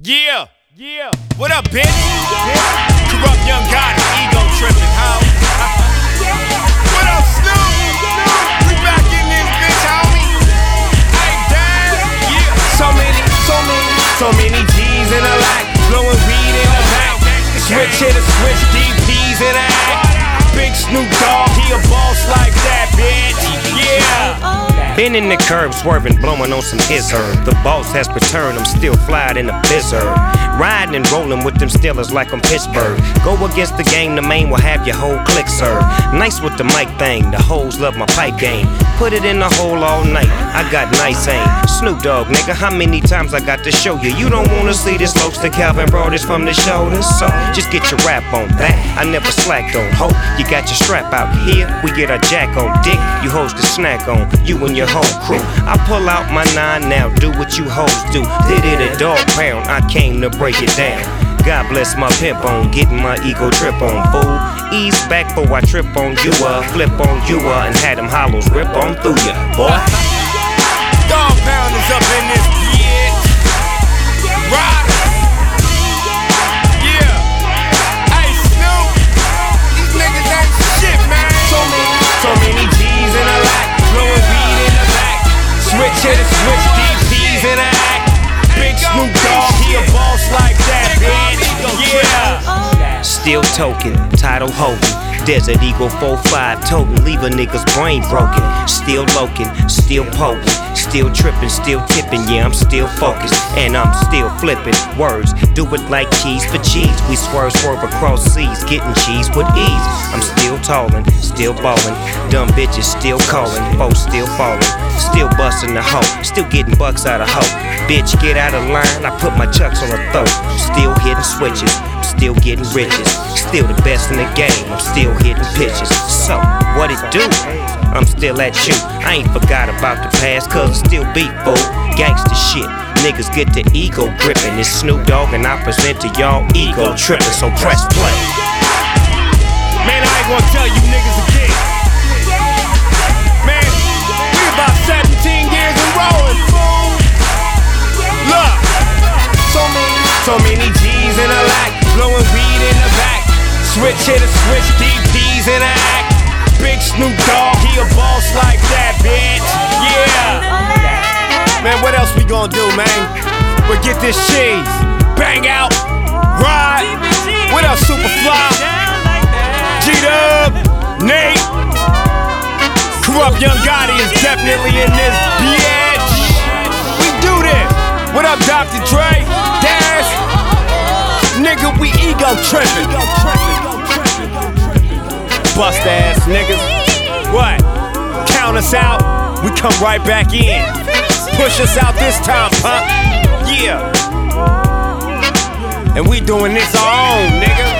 Yeah. What up, bitch? Corrupt Young Gotti, ego tripping, how? What up, Snoop? We back in this bitch, homie. Hey, damn. Yeah. So many G's in a lot, blowing weed in the back. Switch hit a switch, DPs in the act. Big Snoop Dogg, he a boss like that, bitch. Yeah. Been in the curb, swerving, blowing on some herb. The boss has returned, I'm still flying in the blizzard. Riding and rolling with them Steelers like I'm Pittsburgh. Go against the game, the main will have your whole clique served. Nice with the mic thing, the hoes love my pipe game. Put it in the hole all night, I got nice aim. Snoop Dogg, nigga, how many times I got to show you? You don't wanna see this, folks, the Calvin brought this from the shoulders. So just get your rap on that, I never slacked on. Hope you got your strap out here, we get our jack on. Dick, you hoes can snack on, you and your whole crew. I pull out my 9 now, do what you hoes do. Did it a dog pound, I came to break it down. God bless my pimp on, getting my ego trip on, fool. Ease back before I trip on you, flip on you, and had them hollows rip on through ya, boy. Dog pound is up in this bitch. Rock. Yeah. Hey, Snoop. These niggas ain't shit, man. So many G's in a lot, blowing weed in the back. Switch hit a switch, DPs in the act. Big Snoop Dogg, he a boss like that, bitch. Yeah. Still token, title holding. Desert Eagle 4-5 toting, leave a nigga's brain broken. Still loking, still poking, still tripping, still tipping. Yeah, I'm still focused, and I'm still flipping words. Do it like cheese for cheese. We swerve across seas, getting cheese with ease. I'm still tallin', still ballin'. Dumb bitches still callin', folks still fallin'. Still bustin' the hoe, still getting bucks out of hoe. Bitch, get out of line, I put my chucks on her throat. Still hitting switches, still getting riches. Still the best in the game, I'm still hitting pitches. So, what it do? I'm still at you. I ain't forgot about the past, cause I still beat, fool. Gangsta shit, niggas get the ego gripping. It's Snoop Dogg and I present to y'all ego tripping. So press play. Man, I ain't gonna tell you niggas again. Man, we about 17 years and rolling, fool. Look, so many G's in a lot, blowing weed in the back. Switch hit a switch, DPs in the act. Big Snoop Dogg, he a boss like that, bitch. Yeah. Man, what else we gonna do, man? We'll get this cheese, bang out, ride. What else, Superfly? G-Dub, Nate. Corrupt Young Gotti is definitely in this bitch. We do this. What up, Dr. Dre? Dash. Nigga, we ego trippin'. Bust ass niggas. What? Count us out, we come right back in. Push us out this time, punk. Yeah. And we doing this our own, nigga.